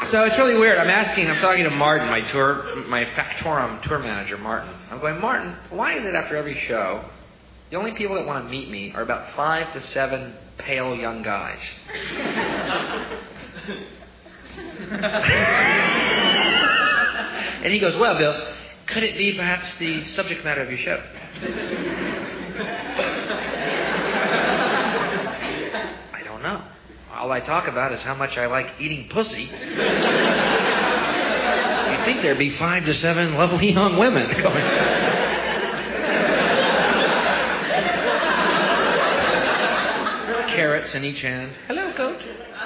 So it's really weird. I'm talking to Martin, my Factorum tour manager, Martin. I'm going, Martin, why is it after every show, the only people that want to meet me are about 5 to 7 pale young guys? And he goes, well, Bill, could it be perhaps the subject matter of your show? I don't know. All I talk about is how much I like eating pussy. You'd think there'd be 5 to 7 lovely young women going. Carrots in each hand. Hello, Coach.